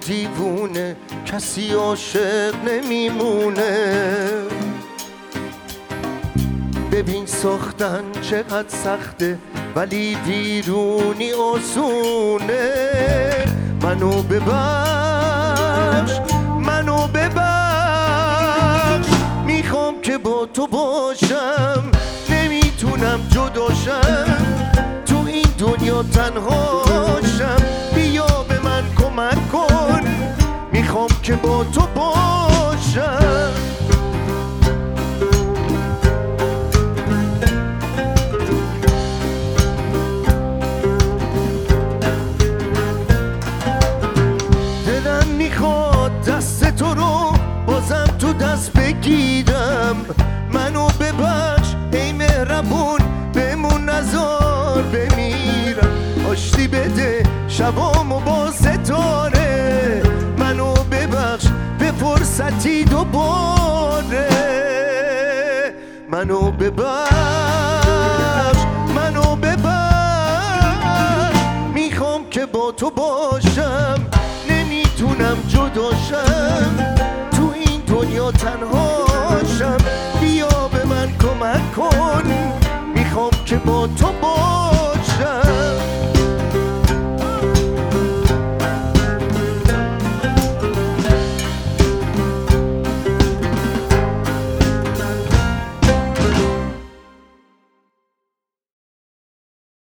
دیوونه کسی عاشق نمیمونه. ببین ساختن چقدر سخته ولی ویرونی آسونه. منو ببخش منو ببخش، میخوام که با تو باشم نمیتونم جداشم، تو این دنیا تنهاشم، بیا به من کمک کن میخوام که با تو باشم. دلم میخواد دست تو رو بازم تو دست بگیرم. منو ببخش ای مهربون بمون نزار بمیرم. آشتی بده شبامو با ستاره، منو ببخش به فرصتی دوباره. منو ببخش منو ببخش، میخوام که با تو باشم نمیتونم جداشم، تو این دنیا تنهاشم، بیا به من کمک کن میخوام که با تو باشم.